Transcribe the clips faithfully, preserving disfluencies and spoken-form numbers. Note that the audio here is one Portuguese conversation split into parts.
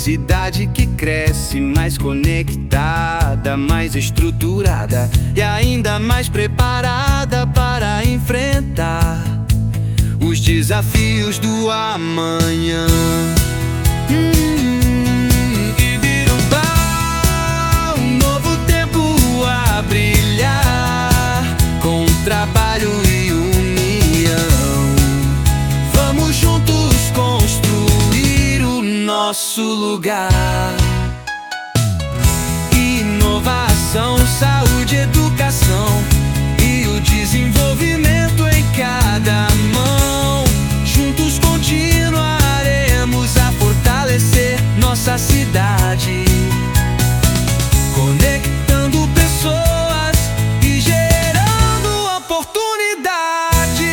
cidade que cresce, mais conectada, mais estruturada e ainda mais preparada para enfrentar os desafios do amanhã. Hum, Ibirubá, um novo tempo a brilhar, com trabalho e união. Vamos juntos construir o nosso lugar. Inovação, saúde, educação e o desenvolvimento em cada mão. Juntos continuaremos a fortalecer nossa cidade, conectando pessoas e gerando oportunidades.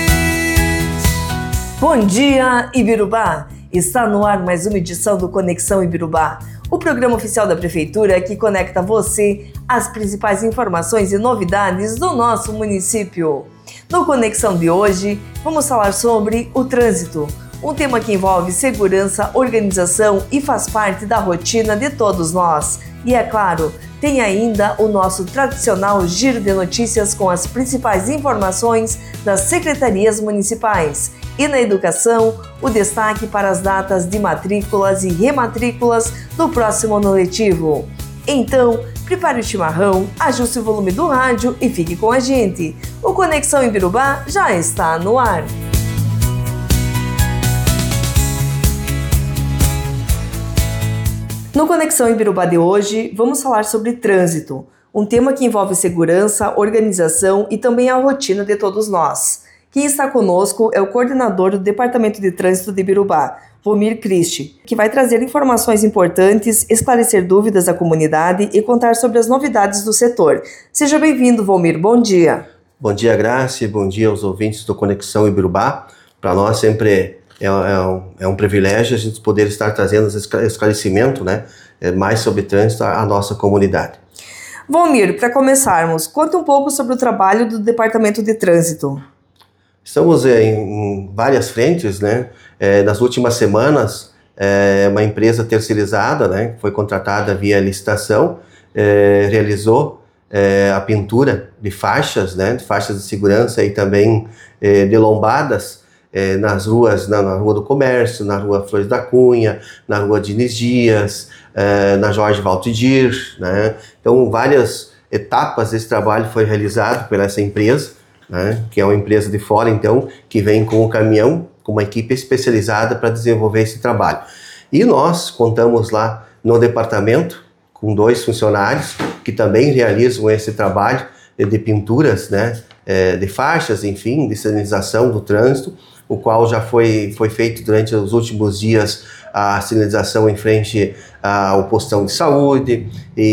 Bom dia, Ibirubá! Está no ar mais uma edição do Conexão Ibirubá, o programa oficial da Prefeitura que conecta você às principais informações e novidades do nosso município. No Conexão de hoje, vamos falar sobre o trânsito, um tema que envolve segurança, organização e faz parte da rotina de todos nós. E é claro, tem ainda o nosso tradicional giro de notícias com as principais informações das secretarias municipais. E na educação, o destaque para as datas de matrículas e rematrículas do próximo ano letivo. Então, prepare o chimarrão, ajuste o volume do rádio e fique com a gente. O Conexão Ibirubá já está no ar. No Conexão Ibirubá de hoje, vamos falar sobre trânsito, um tema que envolve segurança, organização e também a rotina de todos nós. Quem está conosco é o coordenador do Departamento de Trânsito de Ibirubá, Volmir Christi, que vai trazer informações importantes, esclarecer dúvidas da comunidade e contar sobre as novidades do setor. Seja bem-vindo, Volmir. Bom dia. Bom dia, Grace. Bom dia aos ouvintes do Conexão Ibirubá. Para nós sempre é, é, um, é um privilégio a gente poder estar trazendo esse esclarecimento, né, mais sobre trânsito à nossa comunidade. Volmir, para começarmos, conta um pouco sobre o trabalho do Departamento de Trânsito. Estamos em, em várias frentes, né? É, nas últimas semanas, é, uma empresa terceirizada, né, foi contratada via licitação, é, realizou é, a pintura de faixas, né, de faixas de segurança e também é, de lombadas é, nas ruas, na, na Rua do Comércio, na Rua Flores da Cunha, na Rua Diniz Dias, é, na Jorge Valtidir, né? Então, várias etapas desse trabalho foi realizado por essa empresa, né, que é uma empresa de fora, então, que vem com o caminhão, com uma equipe especializada para desenvolver esse trabalho. E nós contamos lá no departamento com dois funcionários que também realizam esse trabalho de pinturas, né, de faixas, enfim, de sinalização do trânsito, o qual já foi, foi feito durante os últimos dias a sinalização em frente ao postão de saúde,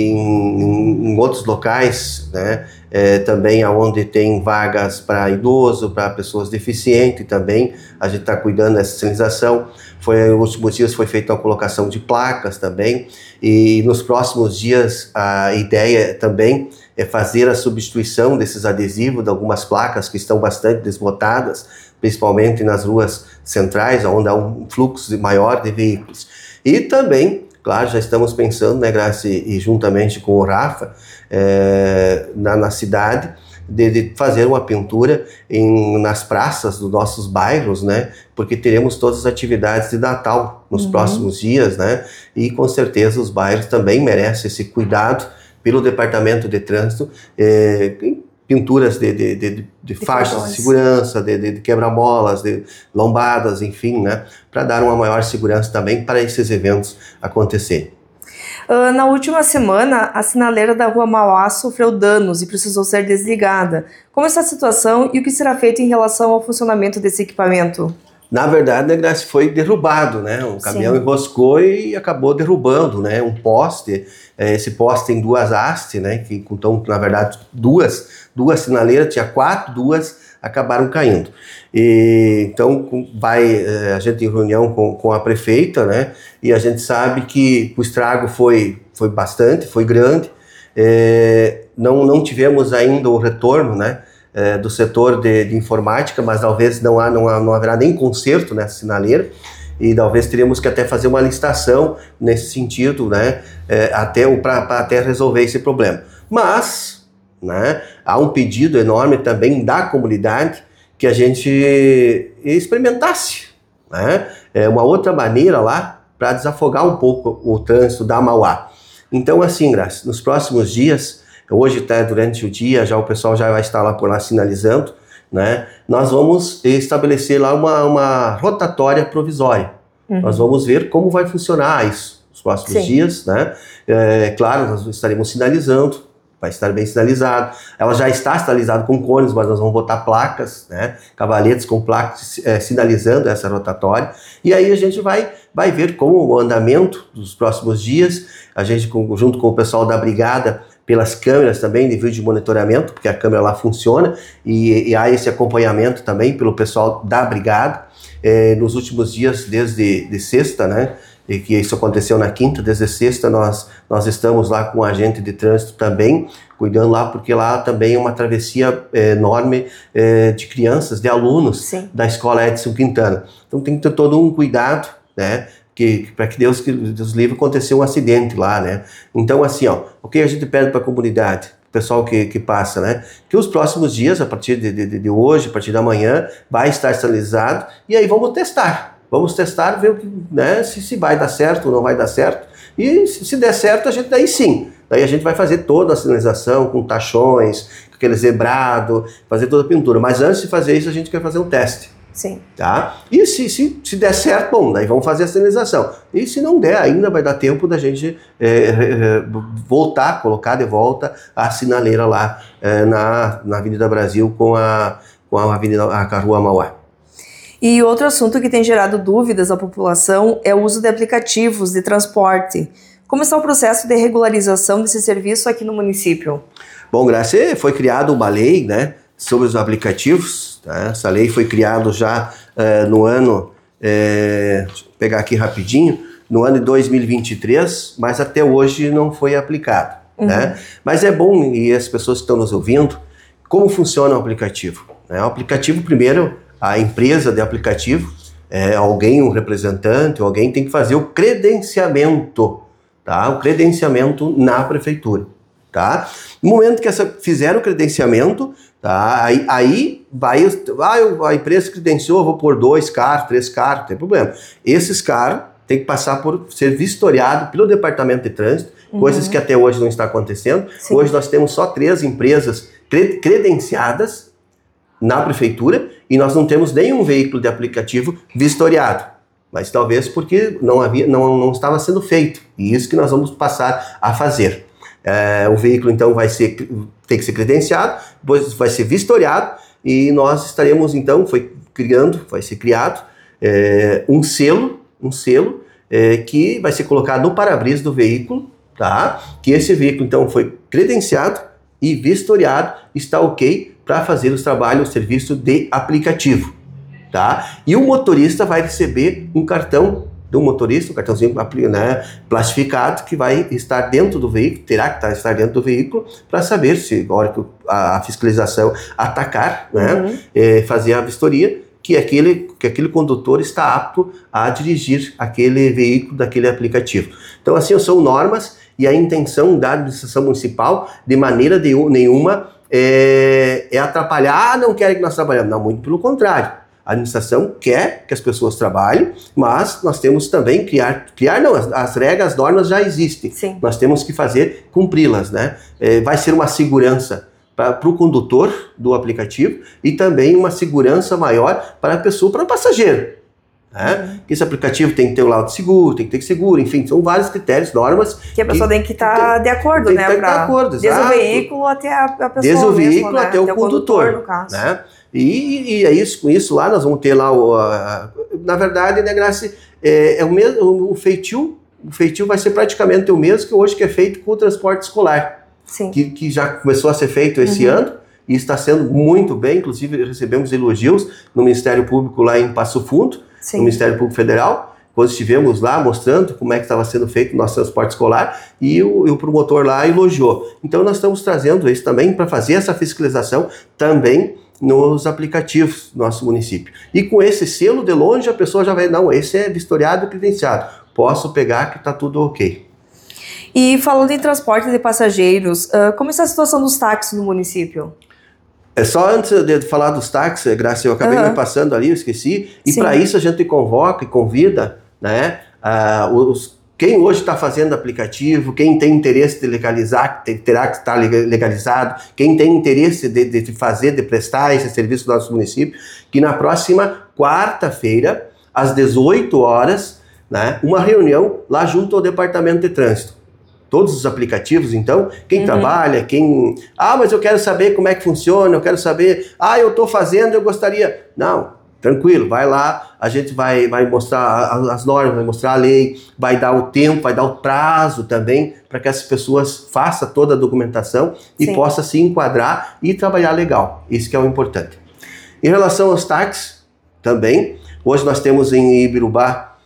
em, em outros locais, né, é, também onde tem vagas para idoso, para pessoas deficientes também, a gente está cuidando dessa sinalização. Foi, nos últimos dias foi feita a colocação de placas também, e nos próximos dias a ideia também é fazer a substituição desses adesivos de algumas placas que estão bastante desbotadas, principalmente nas ruas centrais, onde há um fluxo maior de veículos. E também, claro, já estamos pensando, né, Graça, e juntamente com o Rafa, é, na, na cidade, de, de fazer uma pintura em, nas praças dos nossos bairros, né, porque teremos todas as atividades de Natal nos uhum. próximos dias, né, e com certeza os bairros também merecem esse cuidado pelo Departamento de Trânsito, é, pinturas de, de, de, de, de faixas de segurança, de, de, de quebra-molas, de lombadas, enfim, né, para dar uma maior segurança também para esses eventos acontecerem. Uh, na última semana, a sinaleira da Rua Mauá sofreu danos e precisou ser desligada. Como está a situação e o que será feito em relação ao funcionamento desse equipamento? Na verdade, né, Graça, foi derrubado, né? Um caminhão Sim. enroscou e acabou derrubando, né? Um poste. Esse poste tem duas hastes, né? Que então, na verdade, duas, duas sinaleiras, tinha quatro, duas acabaram caindo. E, então, vai a gente em reunião com, com a prefeita, né? E a gente sabe que o estrago foi, foi bastante, foi grande. É, não, não tivemos ainda o retorno, né? É, do setor de, de informática, mas talvez não, há, não, há, não haverá nem conserto nessa sinaleira. e talvez teríamos que até fazer uma licitação nesse sentido, né, é, até, para até resolver esse problema. Mas, né, há um pedido enorme também da comunidade que a gente experimentasse, né, é uma outra maneira lá para desafogar um pouco o trânsito da Mauá. Então, assim, Graça, nos próximos dias, hoje até durante o dia, já o pessoal já vai estar lá por lá sinalizando, né? Nós vamos estabelecer lá uma, uma rotatória provisória. Uhum. Nós vamos ver como vai funcionar isso nos próximos Sim. dias, né? É, claro, nós estaremos sinalizando, vai estar bem sinalizado. Ela já está sinalizada com cones, mas nós vamos botar placas, né? Cavaletes com placas é, sinalizando essa rotatória. E aí a gente vai, vai ver como o andamento dos próximos dias, a gente junto com o pessoal da brigada, pelas câmeras também de vídeo monitoramento, porque a câmera lá funciona, e, e há esse acompanhamento também pelo pessoal da brigada. É, nos últimos dias, desde de sexta, né, e que isso aconteceu na quinta, desde sexta nós, nós estamos lá com o agente de trânsito também, cuidando lá, porque lá também é uma travessia é, enorme é, de crianças, de alunos Sim. da escola Edson Quintana. Então tem que ter todo um cuidado, né, que, para que Deus, que Deus livre, aconteceu um acidente lá, né? Então, assim, ó, o que a gente pede para a comunidade, o pessoal que, que passa, né? Que os próximos dias, a partir de, de, de hoje, a partir da manhã, vai estar sinalizado, e aí vamos testar. Vamos testar, ver o que, né, se, se vai dar certo ou não vai dar certo. E se, se der certo, a gente daí sim. Daí a gente vai fazer toda a sinalização com tachões, com aquele zebrado, fazer toda a pintura. Mas antes de fazer isso, a gente quer fazer um teste. Sim. Tá? E se, se, se der certo, bom, daí vamos fazer a sinalização. E se não der, ainda vai dar tempo da gente é, é, voltar, colocar de volta a sinaleira lá é, na, na Avenida Brasil com a, com a, Avenida, a Rua Mauá. E outro assunto que tem gerado dúvidas à população é o uso de aplicativos de transporte. Como está o processo de regularização desse serviço aqui no município? Bom, Graça, foi criada uma lei, né, sobre os aplicativos. Tá? Essa lei foi criada já uh, no ano, é, deixa eu pegar aqui rapidinho, no ano de dois mil e vinte e três, mas até hoje não foi aplicado. Uhum. Né? Mas é bom, e as pessoas que estão nos ouvindo, como funciona o aplicativo. Né? O aplicativo, primeiro, a empresa de aplicativo, é, alguém, um representante, alguém tem que fazer o credenciamento, tá? O credenciamento na prefeitura. Tá? No momento que essa, fizer o credenciamento, tá? aí, aí vai, ah, a empresa credenciou, eu vou pôr dois carros, três carros, não tem problema. Esses carros têm que passar por ser vistoriado pelo departamento de trânsito, uhum. coisas que até hoje não está acontecendo. Sim. Hoje nós temos só três empresas cre- credenciadas na prefeitura e nós não temos nenhum veículo de aplicativo vistoriado. Mas talvez porque não, havia, não, não estava sendo feito. E isso que nós vamos passar a fazer. É, o veículo então vai ser, tem que ser credenciado, depois vai ser vistoriado e nós estaremos então, foi criando, vai ser criado é, um selo, um selo é, que vai ser colocado no para-brisa do veículo, tá? Que esse veículo então foi credenciado e vistoriado, está ok para fazer os trabalhos, o serviço de aplicativo, tá? E o motorista vai receber um cartão do motorista, um cartãozinho, né, plastificado, que vai estar dentro do veículo, terá que estar dentro do veículo, para saber se, na hora que a fiscalização atacar, né, uhum. é, fazer a vistoria, que aquele, que aquele condutor está apto a dirigir aquele veículo daquele aplicativo. Então, assim, são normas e a intenção da administração municipal, de maneira de, nenhuma, é, é atrapalhar, ah, não querem que nós trabalhemos. Não, muito pelo contrário. A administração quer que as pessoas trabalhem, mas nós temos também que criar, criar não, as, as regras, as normas já existem. Sim. Nós temos que fazer, cumpri-las, né? É, vai ser uma segurança para o condutor do aplicativo e também uma segurança maior para a pessoa, para o passageiro. Né? Uhum. Esse aplicativo tem que ter o laudo seguro, tem que ter seguro, enfim, são vários critérios, normas. Que a pessoa que, tem que estar de acordo, né? Tem que estar de acordo, desde o veículo até a, a pessoa Desde o mesmo, veículo né? até o, até o condutor, condutor, no caso. Né? E, e é isso, com isso lá nós vamos ter lá, o, a, na verdade, né, Graça, é, é o mesmo, o feitio, o feitio vai ser praticamente o mesmo que hoje que é feito com o transporte escolar. Sim. Que, que já começou a ser feito esse uhum. ano e está sendo muito bem, inclusive recebemos elogios no Ministério Público lá em Passo Fundo, Sim. no Ministério Público Federal, quando estivemos lá mostrando como é que estava sendo feito o nosso transporte escolar, e o, e o promotor lá elogiou. Então nós estamos trazendo isso também para fazer essa fiscalização também nos aplicativos do nosso município. E com esse selo de longe a pessoa já vai, não, esse é vistoriado e credenciado, posso pegar que está tudo ok. E falando em transporte de passageiros, uh, como está a situação dos táxis no município? É só antes de falar dos táxis, Graça, eu acabei uhum. me passando ali, eu esqueci, e para isso a gente convoca e convida, né, uh, os, quem hoje está fazendo aplicativo, quem tem interesse de legalizar, terá que estar legalizado, quem tem interesse de, de fazer, de prestar esse serviço no nosso município, que na próxima quarta-feira, às dezoito horas, né, uma reunião lá junto ao Departamento de Trânsito. Todos os aplicativos, então, quem uhum. trabalha, quem... Ah, mas eu quero saber como é que funciona, eu quero saber... Ah, eu estou fazendo, eu gostaria... Não, tranquilo, vai lá, a gente vai, vai mostrar as normas, vai mostrar a lei, vai dar o tempo, vai dar o prazo também, para que as pessoas façam toda a documentação e Sim. possa se enquadrar e trabalhar legal. Isso que é o importante. Em relação aos táxis, também, hoje nós temos em Ibirubá,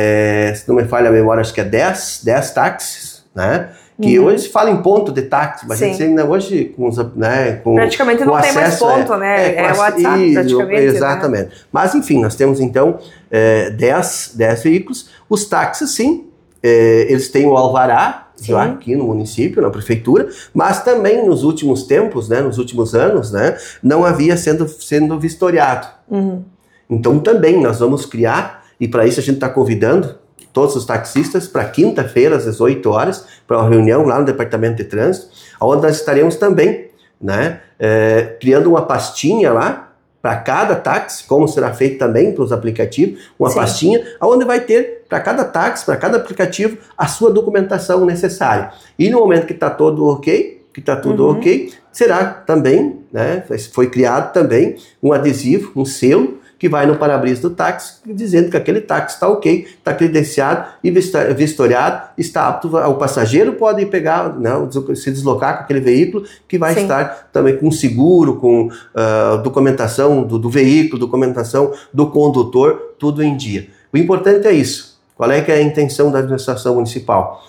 é, se não me falha a memória, acho que é dez, dez táxis, né? Que uhum. hoje se fala em ponto de táxi, mas Sim. a gente ainda hoje com, os, né, com praticamente não com tem mais ponto, é, né? É, é o WhatsApp isso, praticamente. Exatamente. Né? Mas enfim, nós temos então é, dez, dez veículos. Os táxis, sim, é, eles têm o alvará sim. já aqui no município, na prefeitura, mas também nos últimos tempos, né, nos últimos anos, né, não havia sendo, sendo vistoriado. Uhum. Então também nós vamos criar, e para isso a gente está convidando todos os taxistas para quinta-feira, às dezoito horas, para uma reunião lá no Departamento de Trânsito, onde nós estaremos também, né, é, criando uma pastinha lá, para cada táxi, como será feito também para os aplicativos, uma Sim. pastinha, onde vai ter, para cada táxi, para cada aplicativo, a sua documentação necessária. E no momento que está todo ok, que está tudo uhum. ok, será também, né, foi criado também um adesivo, um selo, que vai no para-brisa do táxi, dizendo que aquele táxi está ok, está credenciado e vistoriado, está apto, o passageiro pode pegar, não, se deslocar com aquele veículo, que vai Sim. estar também com seguro, com uh, documentação do, do veículo, documentação do condutor, tudo em dia. O importante é isso. Qual é que é a intenção da administração municipal?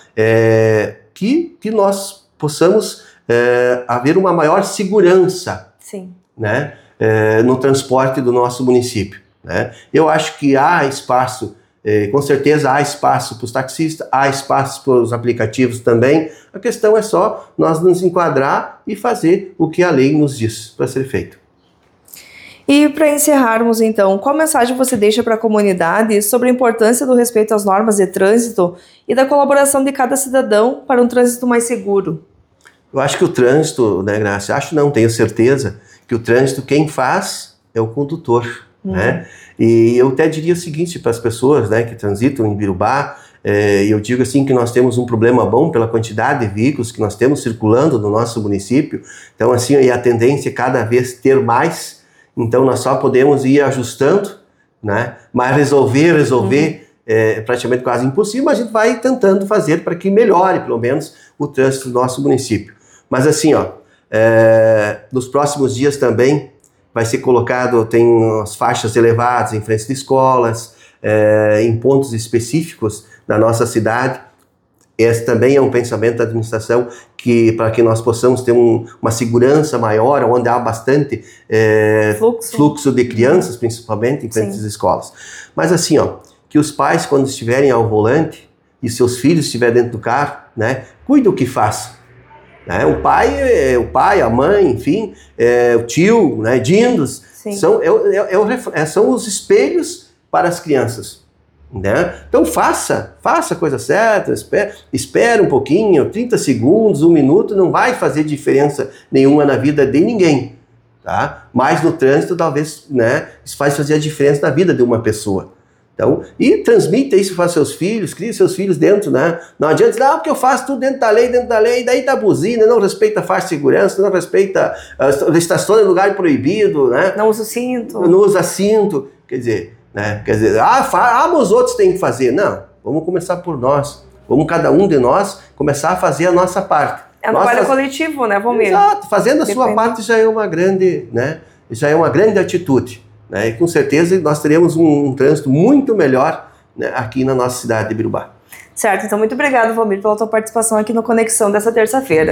É que, que nós possamos é, haver uma maior segurança, Sim. né? É, no transporte do nosso município, né? Eu acho que há espaço, é, com certeza há espaço para os taxistas, há espaço para os aplicativos também. A questão é só nós nos enquadrar e fazer o que a lei nos diz para ser feito. E para encerrarmos então, qual mensagem você deixa para a comunidade sobre a importância do respeito às normas de trânsito e da colaboração de cada cidadão para um trânsito mais seguro? Eu acho que o trânsito, né, Graça, acho não, tenho certeza, que o trânsito quem faz é o condutor, uhum. né? E eu até diria o seguinte para as pessoas, né, que transitam em Ibirubá, é, eu digo assim que nós temos um problema bom pela quantidade de veículos que nós temos circulando no nosso município, então assim, e a tendência é cada vez ter mais, então nós só podemos ir ajustando, né? Mas resolver, resolver uhum. é praticamente quase impossível, mas a gente vai tentando fazer para que melhore, pelo menos, o trânsito do nosso município. Mas assim, ó, É, nos próximos dias também vai ser colocado, tem as faixas elevadas em frente de escolas, é, em pontos específicos da nossa cidade. Esse também é um pensamento da administração que, para que nós possamos ter um, uma segurança maior, onde há bastante é, fluxo. fluxo de crianças, principalmente em frente às escolas. Mas assim, ó, que os pais, quando estiverem ao volante e seus filhos estiverem dentro do carro, né, cuide o que façam. Né? O pai, o pai, a mãe, enfim, é, o tio, né, dindos, são, é, é, é, são os espelhos para as crianças. Né? Então faça, faça a coisa certa, espere, espere um pouquinho, trinta segundos, um minuto, não vai fazer diferença nenhuma na vida de ninguém. Tá? Mas no trânsito, talvez, né, isso faz fazer a diferença na vida de uma pessoa. Então, e transmita isso para seus filhos, crie seus filhos dentro, né? Não adianta dizer, ah, porque eu faço tudo dentro da lei, dentro da lei, e daí tá buzina, não respeita a faixa de segurança, não respeita, uh, estaciona em lugar proibido, né? Não usa cinto. Não usa cinto, quer dizer, né? Quer dizer, ah, fa- ah, os outros têm que fazer. Não, vamos começar por nós. Vamos cada um de nós começar a fazer a nossa parte. É um trabalho faz... coletivo, né, Valmir? Exato, fazendo a Depende. sua parte já é uma grande, né? Já é uma grande atitude. Né? E com certeza nós teremos um, um trânsito muito melhor, né, aqui na nossa cidade de Birubá. Certo, então muito obrigado, Valmir, pela tua participação aqui no Conexão dessa terça-feira.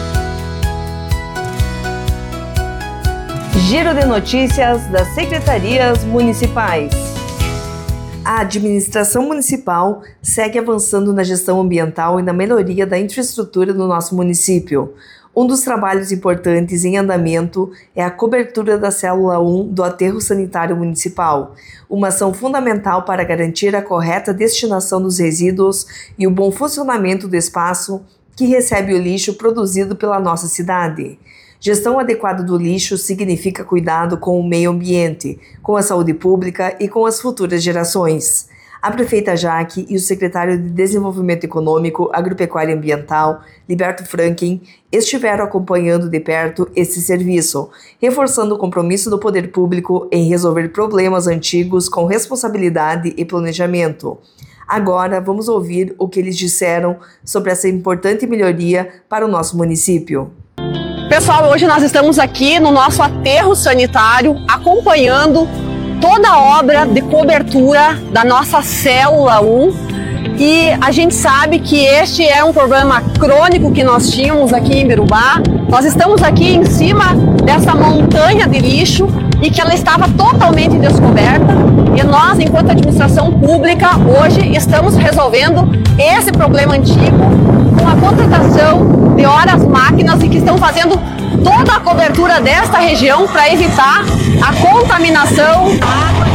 Giro de notícias das secretarias municipais. A administração municipal segue avançando na gestão ambiental e na melhoria da infraestrutura do nosso município. Um dos trabalhos importantes em andamento é a cobertura da Célula um do Aterro Sanitário Municipal, uma ação fundamental para garantir a correta destinação dos resíduos e o bom funcionamento do espaço que recebe o lixo produzido pela nossa cidade. Gestão adequada do lixo significa cuidado com o meio ambiente, com a saúde pública e com as futuras gerações. A prefeita Jaque e o secretário de Desenvolvimento Econômico, Agropecuária e Ambiental, Liberto Franken, estiveram acompanhando de perto esse serviço, reforçando o compromisso do poder público em resolver problemas antigos com responsabilidade e planejamento. Agora, vamos ouvir o que eles disseram sobre essa importante melhoria para o nosso município. Pessoal, hoje nós estamos aqui no nosso aterro sanitário acompanhando toda a obra de cobertura da nossa Célula um e a gente sabe que este é um problema crônico que nós tínhamos aqui em Birubá. Nós estamos aqui em cima dessa montanha de lixo e que ela estava totalmente descoberta e nós, enquanto administração pública, hoje estamos resolvendo esse problema antigo com a contratação de horas máquinas e que estão fazendo toda a cobertura desta região para evitar a contaminação da água.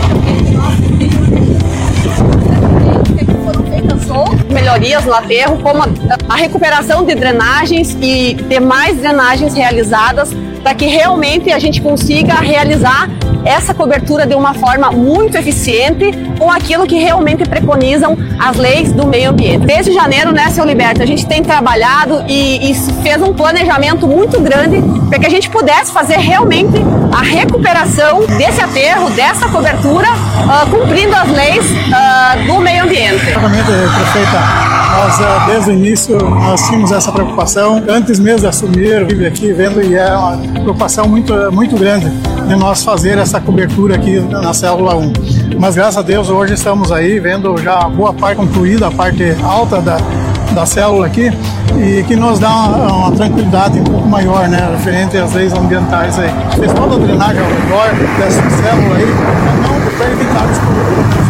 Foram feitas outras melhorias no aterro, como a recuperação de drenagens e demais drenagens realizadas para que realmente a gente consiga realizar essa cobertura de uma forma muito eficiente com aquilo que realmente preconizam as leis do meio ambiente. Desde janeiro, né, seu Liberto, a gente tem trabalhado e, e fez um planejamento muito grande para que a gente pudesse fazer realmente a recuperação desse aterro, dessa cobertura, uh, cumprindo as leis uh, do meio ambiente. Exatamente, prefeita. Nós, desde o início, nós tínhamos essa preocupação. Antes mesmo de assumir, eu vivo aqui vendo e é uma preocupação muito, muito grande de nós fazer essa cobertura aqui na Célula um. Mas graças a Deus hoje estamos aí vendo já a boa parte concluída, a parte alta da, da célula aqui, e que nos dá uma, uma tranquilidade um pouco maior, né, referente às leis ambientais aí. Fez toda a drenagem ao redor dessa célula aí, para evitar esse problema.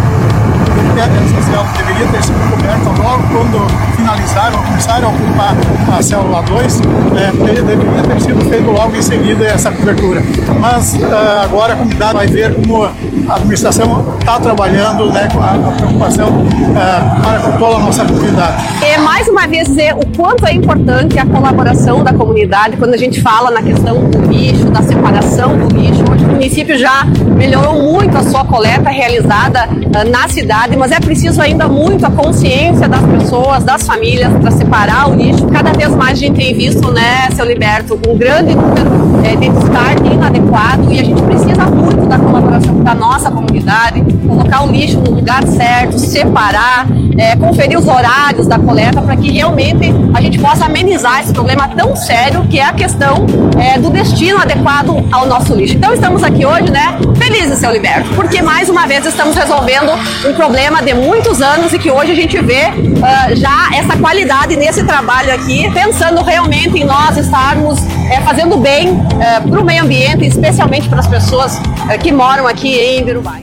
Essa célula deveria ter sido coberta logo quando finalizaram, começaram a ocupar a célula dois, né, deveria ter sido feito logo em seguida essa cobertura. Mas uh, agora a comunidade vai ver como a administração está trabalhando, né, com a, a preocupação uh, para com toda a nossa comunidade. E mais uma vez dizer o quanto é importante a colaboração da comunidade quando a gente fala na questão do lixo, da separação do lixo. Hoje o município já melhorou muito a sua coleta realizada uh, na cidade, mas é preciso ainda muito a consciência das pessoas, das famílias, para separar o lixo. Cada vez mais a gente tem visto, né, seu Liberto, um grande número é, de descarte inadequado e a gente precisa muito da colaboração da nossa comunidade, colocar o lixo no lugar certo, separar, é, conferir os horários da coleta para que realmente a gente possa amenizar esse problema tão sério que é a questão é, do destino adequado ao nosso lixo. Então estamos aqui hoje, né, felizes, seu Liberto, porque mais uma vez estamos resolvendo um problema de muitos anos e que hoje a gente vê uh, já essa qualidade nesse trabalho aqui, pensando realmente em nós estarmos é, fazendo bem uh, para o meio ambiente, especialmente para as pessoas uh, que moram aqui em Birubá.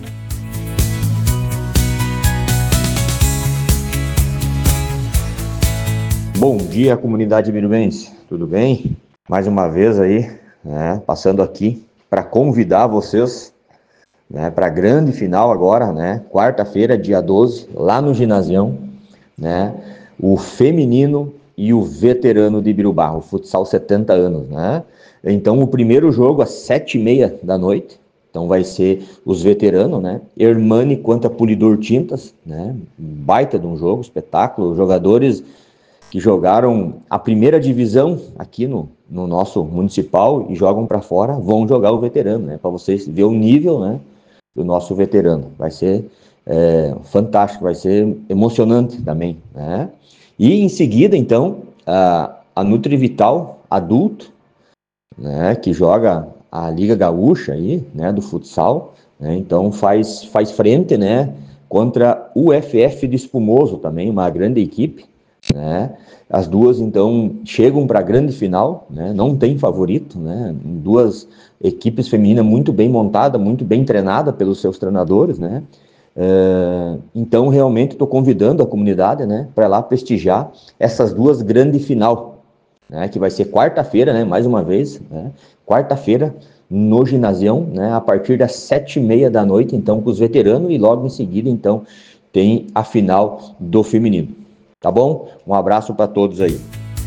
Bom dia, comunidade birubense, tudo bem? Mais uma vez aí, né, passando aqui para convidar vocês, né, para a grande final agora, né, quarta-feira, dia doze, lá no Ginasião, né, o feminino e o veterano de Birubá, o futsal setenta anos, né? Então o primeiro jogo às sete e meia da noite, então vai ser os veteranos, né, Hermani contra Polidor Tintas, né, baita de um jogo, espetáculo, jogadores que jogaram a primeira divisão aqui no, no nosso municipal e jogam para fora, vão jogar o veterano, né, para vocês verem o nível, né, do nosso veterano. Vai ser é, fantástico, vai ser emocionante também, né? E em seguida, então, a, a Nutrivital adulto, né, que joga a Liga Gaúcha aí, né, do futsal, né, então faz, faz frente, né, contra o U F F de Espumoso, também uma grande equipe, né? As duas, então, chegam para a grande final, né? Não tem favorito, né? Duas equipes femininas muito bem montadas, muito bem treinadas pelos seus treinadores, né? Uh, então, realmente, estou convidando a comunidade, né, para lá prestigiar essas duas grandes final, né, que vai ser quarta-feira, né, mais uma vez, né, quarta-feira, no ginásio, né, a partir das sete e meia da noite, então, com os veteranos, e logo em seguida, então, tem a final do feminino. Tá bom? Um abraço para todos aí.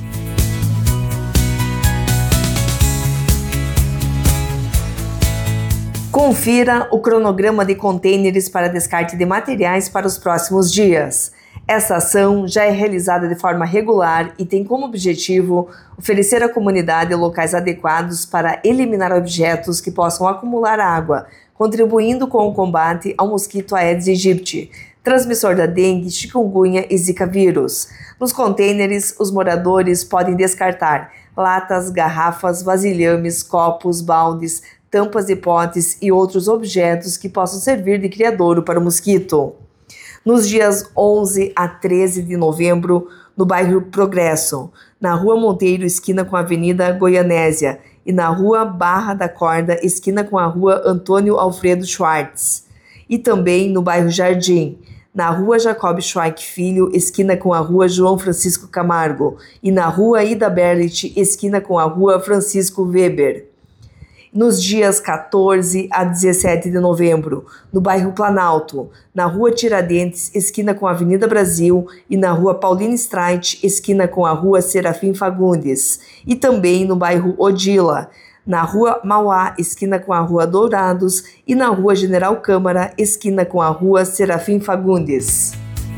Confira o cronograma de contêineres para descarte de materiais para os próximos dias. Essa ação já é realizada de forma regular e tem como objetivo oferecer à comunidade locais adequados para eliminar objetos que possam acumular água, contribuindo com o combate ao mosquito Aedes aegypti, transmissor da dengue, chikungunya e zika vírus. Nos contêineres, os moradores podem descartar latas, garrafas, vasilhames, copos, baldes, tampas de potes e outros objetos que possam servir de criadouro para o mosquito. Nos dias onze a treze de novembro, no bairro Progresso, na Rua Monteiro, esquina com a Avenida Goianésia, e na Rua Barra da Corda, esquina com a Rua Antônio Alfredo Schwartz. E também no bairro Jardim, na Rua Jacob Schweik Filho, esquina com a Rua João Francisco Camargo, e na Rua Ida Berlit, esquina com a Rua Francisco Weber. Nos dias quatorze a dezessete de novembro, no bairro Planalto, na Rua Tiradentes, esquina com a Avenida Brasil, e na Rua Paulina Streit, esquina com a Rua Serafim Fagundes, e também no bairro Odila, na Rua Mauá, esquina com a Rua Dourados, e na Rua General Câmara, esquina com a Rua Serafim Fagundes.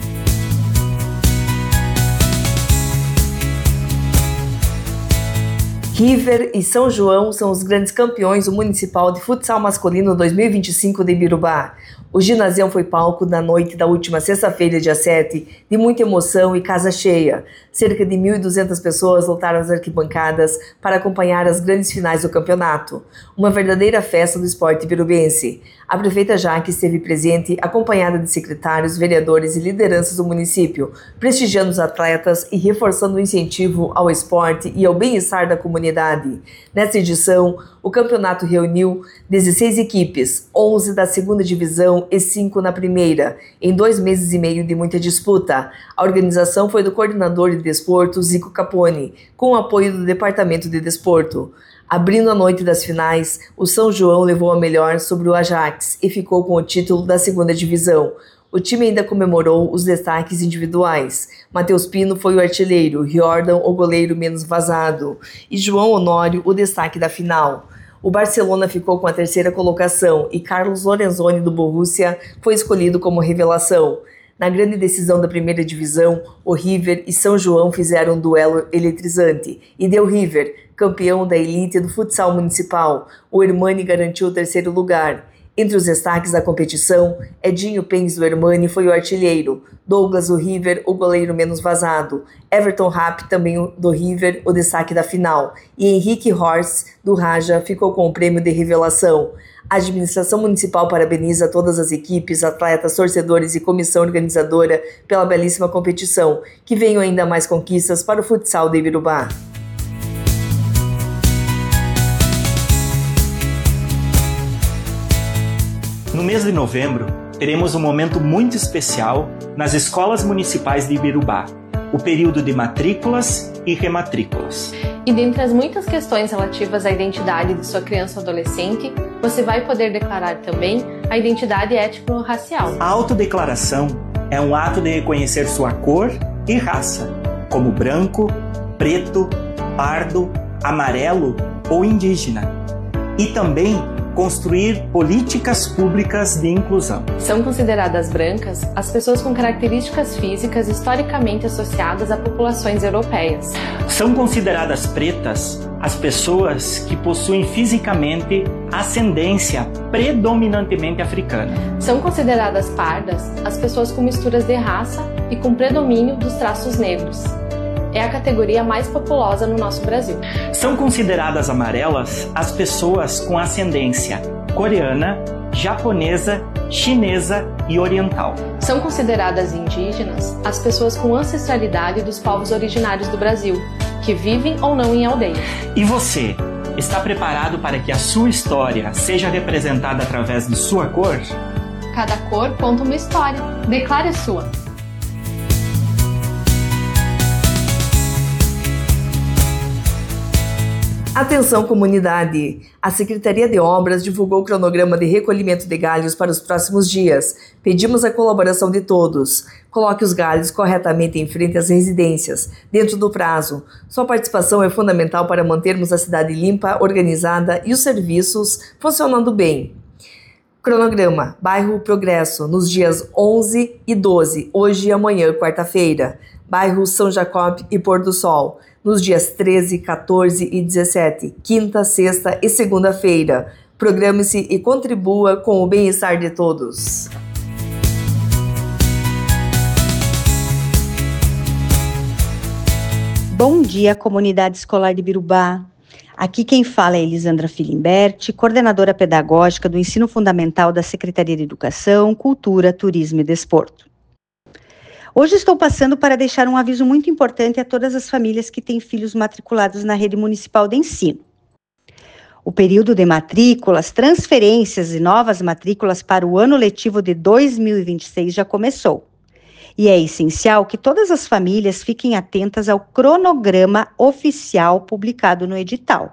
River e São João são os grandes campeões do Municipal de Futsal Masculino dois mil e vinte e cinco de Ibirubá. O ginásio foi palco da noite da última sexta-feira, dia sete, de muita emoção e casa cheia. Cerca de mil e duzentas pessoas lotaram as arquibancadas para acompanhar as grandes finais do campeonato. Uma verdadeira festa do esporte ibirubense. A prefeita Jaque esteve presente, acompanhada de secretários, vereadores e lideranças do município, prestigiando os atletas e reforçando o incentivo ao esporte e ao bem-estar da comunidade. Nesta edição, o campeonato reuniu dezesseis equipes, onze da segunda divisão e cinco na primeira, em dois meses e meio de muita disputa. A organização foi do coordenador de desporto, Zico Capone, com o apoio do Departamento de Desporto. Abrindo a noite das finais, o São João levou a melhor sobre o Ajax e ficou com o título da segunda divisão. O time ainda comemorou os destaques individuais. Matheus Pino foi o artilheiro, Riordan o goleiro menos vazado e João Honório o destaque da final. O Barcelona ficou com a terceira colocação e Carlos Lorenzoni do Borussia foi escolhido como revelação. Na grande decisão da primeira divisão, o River e São João fizeram um duelo eletrizante e deu River, campeão da elite do futsal municipal. O Hermani garantiu o terceiro lugar. Entre os destaques da competição, Edinho Pens do Hermani foi o artilheiro, Douglas do River, o goleiro menos vazado, Everton Rapp, também do River, o destaque da final, e Henrique Horst, do Raja, ficou com o prêmio de revelação. A administração municipal parabeniza todas as equipes, atletas, torcedores e comissão organizadora pela belíssima competição, que venham ainda mais conquistas para o futsal de Ibirubá. No mês de novembro, teremos um momento muito especial nas escolas municipais de Ibirubá, o período de matrículas e rematrículas. E dentre as muitas questões relativas à identidade de sua criança ou adolescente, você vai poder declarar também a identidade étnico-racial. A autodeclaração é um ato de reconhecer sua cor e raça, como branco, preto, pardo, amarelo ou indígena. E também construir políticas públicas de inclusão. São consideradas brancas as pessoas com características físicas historicamente associadas a populações europeias. São consideradas pretas as pessoas que possuem fisicamente ascendência predominantemente africana. São consideradas pardas as pessoas com misturas de raça e com predomínio dos traços negros. É a categoria mais populosa no nosso Brasil. São consideradas amarelas as pessoas com ascendência coreana, japonesa chinesa e oriental. São consideradas indígenas as pessoas com ancestralidade dos povos originários do Brasil, que vivem ou não em aldeias. E você, está preparado para que a sua história seja representada através de sua cor? Cada cor conta uma história. Declare a sua. Atenção, comunidade! A Secretaria de Obras divulgou o cronograma de recolhimento de galhos para os próximos dias. Pedimos a colaboração de todos. Coloque os galhos corretamente em frente às residências, dentro do prazo. Sua participação é fundamental para mantermos a cidade limpa, organizada e os serviços funcionando bem. Cronograma: Bairro Progresso, nos dias onze e doze, hoje e amanhã, quarta-feira. Bairro São Jacob e Pôr do Sol, nos dias treze, quatorze e dezessete, quinta, sexta e segunda-feira. Programe-se e contribua com o bem-estar de todos. Bom dia, comunidade escolar de Birubá. Aqui quem fala é Elisandra Filimberti, coordenadora pedagógica do Ensino Fundamental da Secretaria de Educação, Cultura, Turismo e Desporto. Hoje estou passando para deixar um aviso muito importante a todas as famílias que têm filhos matriculados na rede municipal de ensino. O período de matrículas, transferências e novas matrículas para o ano letivo de dois mil e vinte e seis já começou. E é essencial que todas as famílias fiquem atentas ao cronograma oficial publicado no edital.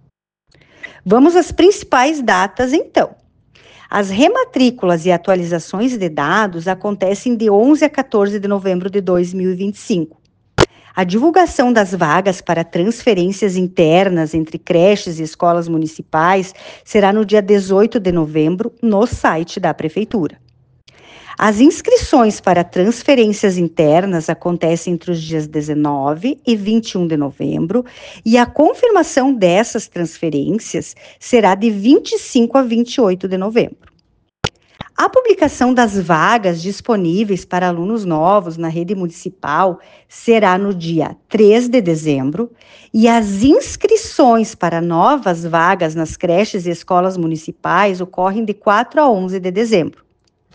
Vamos às principais datas, então. As rematrículas e atualizações de dados acontecem de onze a quatorze de novembro de dois mil e vinte e cinco. A divulgação das vagas para transferências internas entre creches e escolas municipais será no dia dezoito de novembro no site da Prefeitura. As inscrições para transferências internas acontecem entre os dias dezenove e vinte e um de novembro e a confirmação dessas transferências será de vinte e cinco a vinte e oito de novembro. A publicação das vagas disponíveis para alunos novos na rede municipal será no dia três de dezembro e as inscrições para novas vagas nas creches e escolas municipais ocorrem de quatro a onze de dezembro.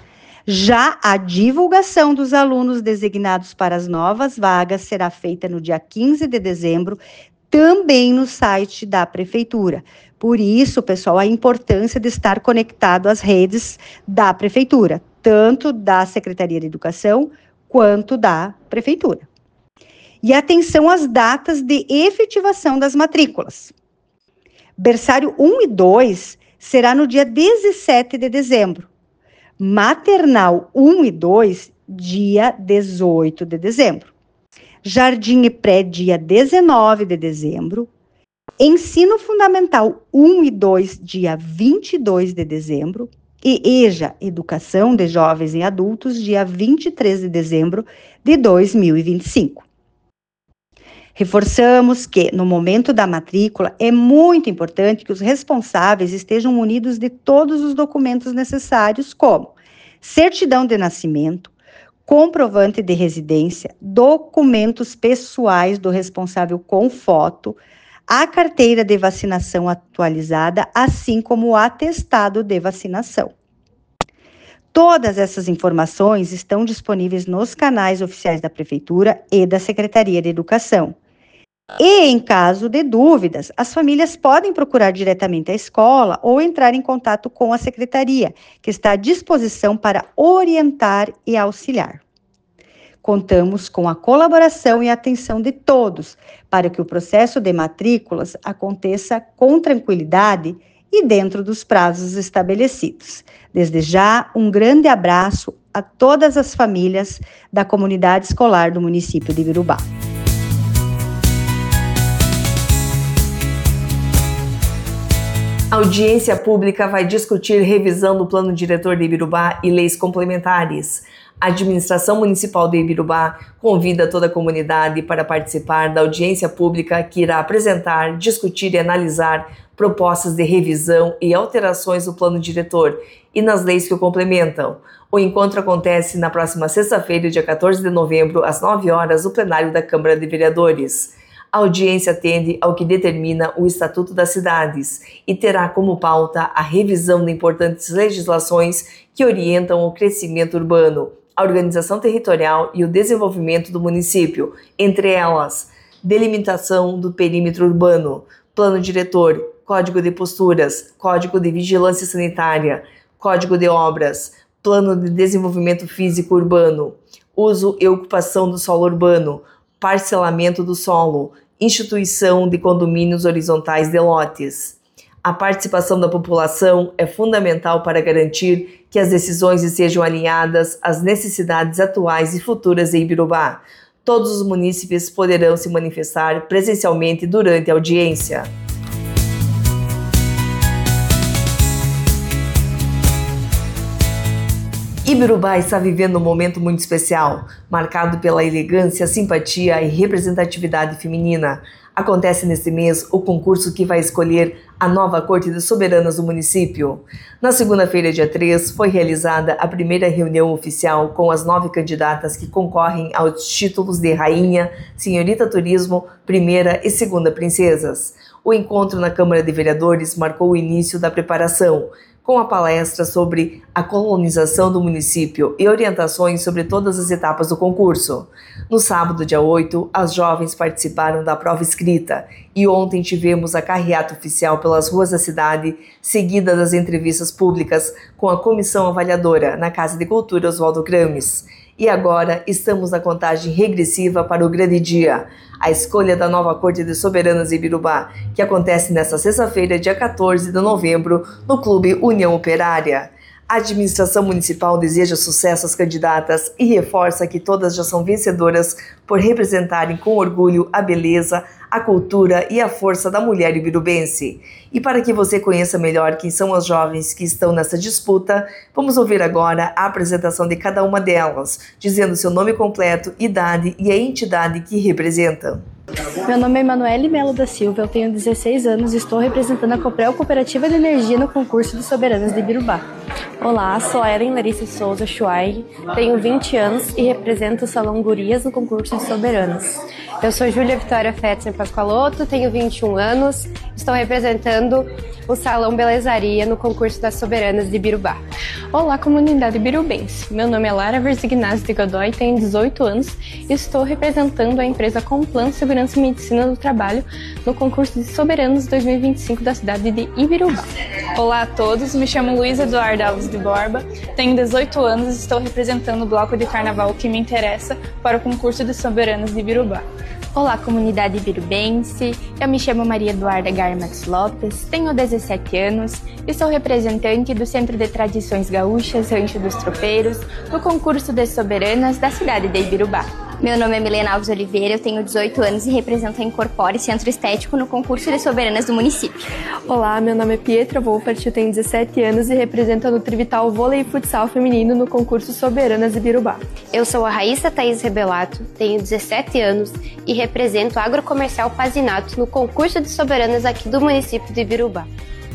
Já a divulgação dos alunos designados para as novas vagas será feita no dia quinze de dezembro, também no site da Prefeitura. Por isso, pessoal, a importância de estar conectado às redes da Prefeitura, tanto da Secretaria de Educação quanto da Prefeitura. E atenção às datas de efetivação das matrículas. Berçário um e dois será no dia dezessete de dezembro. Maternal um e dois, dia dezoito de dezembro. Jardim e Pré, dia dezenove de dezembro. Ensino Fundamental um e dois, dia vinte e dois de dezembro. E EJA, Educação de Jovens e Adultos, dia vinte e três de dezembro de dois mil e vinte e cinco. Reforçamos que, no momento da matrícula, é muito importante que os responsáveis estejam munidos de todos os documentos necessários, como certidão de nascimento, comprovante de residência, documentos pessoais do responsável com foto, a carteira de vacinação atualizada, assim como o atestado de vacinação. Todas essas informações estão disponíveis nos canais oficiais da Prefeitura e da Secretaria de Educação. E, em caso de dúvidas, as famílias podem procurar diretamente a escola ou entrar em contato com a Secretaria, que está à disposição para orientar e auxiliar. Contamos com a colaboração e atenção de todos para que o processo de matrículas aconteça com tranquilidade e dentro dos prazos estabelecidos. Desde já, um grande abraço a todas as famílias da comunidade escolar do município de Birubá. A audiência pública vai discutir revisão do plano diretor de Ibirubá e leis complementares. A administração municipal de Ibirubá convida toda a comunidade para participar da audiência pública que irá apresentar, discutir e analisar propostas de revisão e alterações do plano diretor e nas leis que o complementam. O encontro acontece na próxima sexta-feira, dia quatorze de novembro, às nove horas, no plenário da Câmara de Vereadores. A audiência atende ao que determina o Estatuto das Cidades e terá como pauta a revisão de importantes legislações que orientam o crescimento urbano, a organização territorial e o desenvolvimento do município, entre elas, delimitação do perímetro urbano, plano diretor, código de posturas, código de vigilância sanitária, código de obras, plano de desenvolvimento físico urbano, uso e ocupação do solo urbano, parcelamento do solo, instituição de condomínios horizontais de lotes. A participação da população é fundamental para garantir que as decisões estejam alinhadas às necessidades atuais e futuras de Ibirubá. Todos os munícipes poderão se manifestar presencialmente durante a audiência. Ibirubá está vivendo um momento muito especial, marcado pela elegância, simpatia e representatividade feminina. Acontece neste mês o concurso que vai escolher a nova Corte de Soberanas do município. Na segunda-feira, dia três, foi realizada a primeira reunião oficial com as nove candidatas que concorrem aos títulos de Rainha, Senhorita Turismo, Primeira e Segunda Princesas. O encontro na Câmara de Vereadores marcou o início da preparação, com a palestra sobre a colonização do município e orientações sobre todas as etapas do concurso. No sábado, dia oito, as jovens participaram da prova escrita e ontem tivemos a carreata oficial pelas ruas da cidade, seguida das entrevistas públicas com a comissão avaliadora na Casa de Cultura Oswaldo Krames. E agora estamos na contagem regressiva para o grande dia, a escolha da nova Corte de Soberanas de Ibirubá, que acontece nesta sexta-feira, dia quatorze de novembro, no Clube União Operária. A administração municipal deseja sucesso às candidatas e reforça que todas já são vencedoras por representarem com orgulho a beleza, a cultura e a força da mulher ibirubense. E para que você conheça melhor quem são as jovens que estão nessa disputa, vamos ouvir agora a apresentação de cada uma delas, dizendo seu nome completo, idade e a entidade que representam. Meu nome é Emanuele Melo da Silva, eu tenho dezesseis anos e estou representando a Coprel Cooperativa de Energia no concurso de Soberanas de Ibirubá. Olá, sou a Ellen Larissa Souza Schweig, tenho vinte anos e represento o Salão Gurias no concurso de Soberanas. Eu sou Júlia Vitória Fetzer Pascoaloto, tenho vinte e um anos, estou representando o Salão Belezaria no concurso das Soberanas de Ibirubá. Olá, comunidade ibirubense. Meu nome é Lara Versignazi de Godoy, tenho dezoito anos e estou representando a empresa Complan Segurança e Medicina do Trabalho no concurso de Soberanos dois mil e vinte e cinco da cidade de Ibirubá. Olá a todos, me chamo Luiz Eduardo Alves de Borba, tenho dezoito anos e estou representando o bloco de carnaval que me interessa para o concurso de Soberanos de Ibirubá. Olá, comunidade ibirubense, eu me chamo Maria Eduarda Garmax Lopes, tenho dezessete anos e sou representante do Centro de Tradições Gaúchas Rancho dos Tropeiros no concurso de Soberanas da cidade de Ibirubá. Meu nome é Milena Alves Oliveira, eu tenho dezoito anos e represento a Incorpore Centro Estético no concurso de Soberanas do município. Olá, meu nome é Pietra Wolfert, eu tenho dezessete anos e represento a Nutrivital Vôlei e Futsal Feminino no concurso Soberanas de Ibirubá. Eu sou a Raíssa Thaís Rebelato, tenho dezessete anos e represento a Agrocomercial Pazinato no concurso de Soberanas aqui do município de Ibirubá.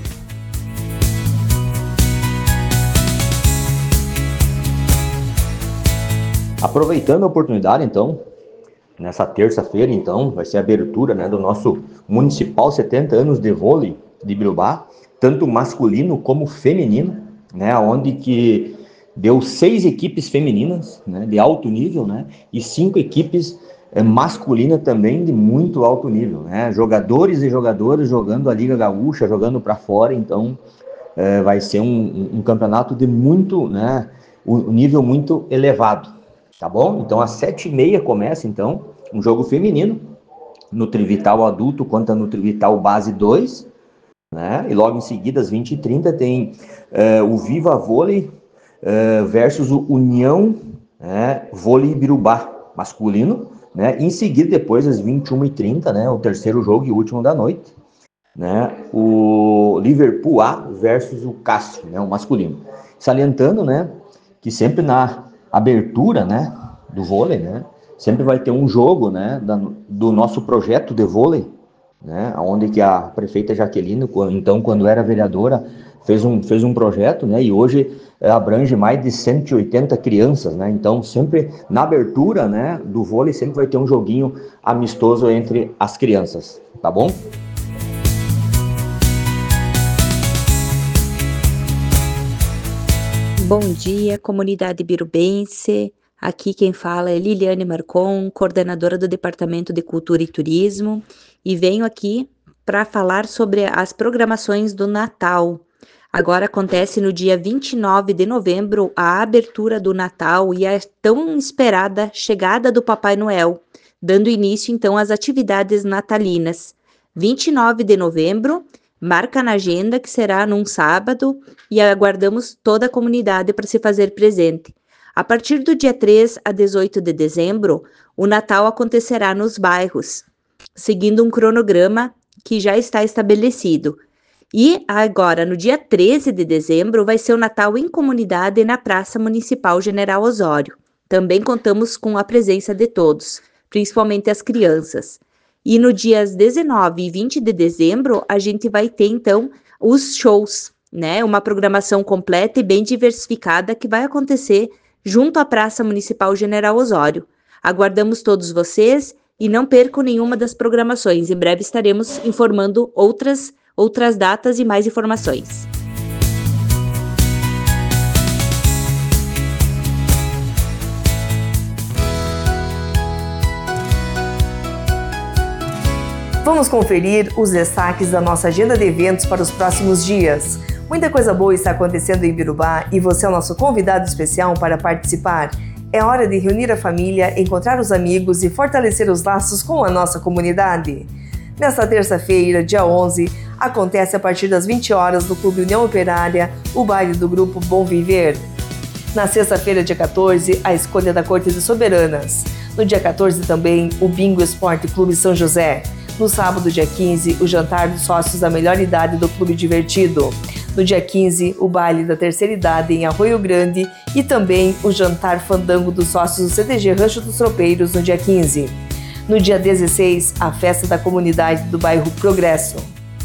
Aproveitando a oportunidade, então, nessa terça-feira, então, vai ser a abertura, né, do nosso Municipal setenta anos de vôlei de Ibirubá, tanto masculino como feminino, né, onde que deu seis equipes femininas, né, de alto nível, né, e cinco equipes é, masculinas também de muito alto nível, né, jogadores e jogadoras jogando a Liga Gaúcha, jogando para fora, então é, vai ser um, um campeonato de muito, né, um nível muito elevado. Tá bom? Então, às sete e meia começa, então, um jogo feminino, no Trivital Adulto contra no Trivital Base dois, né? E logo em seguida, às vinte e trinta, tem uh, o Viva Vôlei uh, versus o União né? Vôlei Ibirubá masculino, né? E em seguida, depois, às vinte e uma e trinta, né? O terceiro jogo e último da noite, né? O Liverpool A versus o Castro, né? O masculino. Salientando, né? Que sempre na abertura, né, do vôlei, né, sempre vai ter um jogo, né, da, do nosso projeto de vôlei, né, onde que a prefeita Jaqueline, então, quando era vereadora, fez um, fez um projeto, né, e hoje é, abrange mais de cento e oitenta crianças, né, então sempre na abertura, né, do vôlei sempre vai ter um joguinho amistoso entre as crianças, tá bom? Bom dia, comunidade birubense. Aqui quem fala é Liliane Marcon, coordenadora do Departamento de Cultura e Turismo, e venho aqui para falar sobre as programações do Natal. Agora acontece no dia vinte e nove de novembro a abertura do Natal e a tão esperada chegada do Papai Noel, dando início então às atividades natalinas. vinte e nove de novembro, marca na agenda que será num sábado e aguardamos toda a comunidade para se fazer presente. A partir do dia três a dezoito de dezembro, o Natal acontecerá nos bairros, seguindo um cronograma que já está estabelecido. E agora, no dia treze de dezembro, vai ser o Natal em comunidade na Praça Municipal General Osório. Também contamos com a presença de todos, principalmente as crianças. E no dias dezenove e vinte de dezembro, a gente vai ter, então, os shows, né? Uma programação completa e bem diversificada que vai acontecer junto à Praça Municipal General Osório. Aguardamos todos vocês e não percam nenhuma das programações. Em breve estaremos informando outras, outras datas e mais informações. Vamos conferir os destaques da nossa agenda de eventos para os próximos dias. Muita coisa boa está acontecendo em Birubá e você é o nosso convidado especial para participar. É hora de reunir a família, encontrar os amigos e fortalecer os laços com a nossa comunidade. Nesta terça-feira, dia onze, acontece a partir das vinte horas no Clube União Operária o baile do grupo Bom Viver. Na sexta-feira, dia quatorze, a escolha da Corte de Soberanas. No dia quatorze também, o Bingo Esporte Clube São José. No sábado, dia quinze, o jantar dos sócios da melhor idade do Clube Divertido. No dia quinze, o baile da terceira idade em Arroio Grande e também o jantar fandango dos sócios do C T G Rancho dos Tropeiros no dia quinze. No dia dezesseis, a festa da comunidade do bairro Progresso.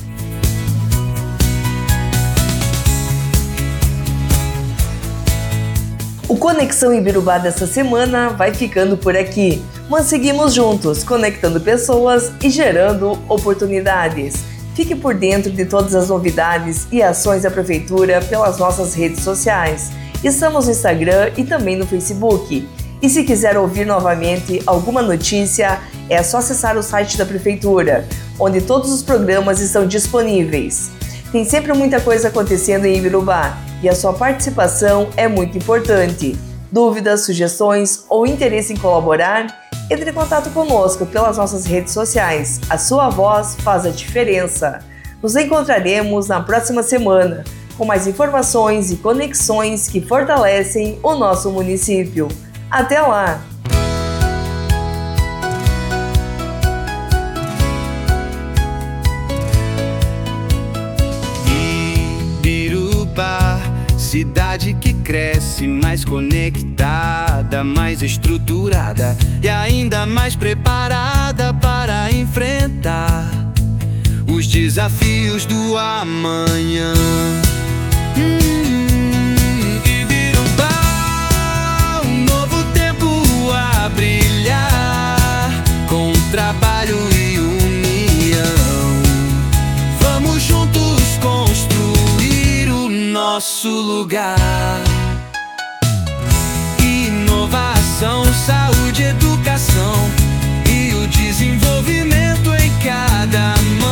O Conexão Ibirubá desta semana vai ficando por aqui, mas seguimos juntos, conectando pessoas e gerando oportunidades. Fique por dentro de todas as novidades e ações da Prefeitura pelas nossas redes sociais. Estamos no Instagram e também no Facebook. E se quiser ouvir novamente alguma notícia, é só acessar o site da Prefeitura, onde todos os programas estão disponíveis. Tem sempre muita coisa acontecendo em Ibirubá e a sua participação é muito importante. Dúvidas, sugestões ou interesse em colaborar? Entre em contato conosco pelas nossas redes sociais. A sua voz faz a diferença. Nos encontraremos na próxima semana com mais informações e conexões que fortalecem o nosso município. Até lá! Ibirubá, cidade que cresce, mais conectada, mais estruturada e ainda mais preparada para enfrentar os desafios do amanhã. Hum, Ibirubá, um novo tempo a brilhar, com trabalho e união. Vamos juntos construir o nosso lugar. Inovação, saúde, educação e o desenvolvimento em cada mão.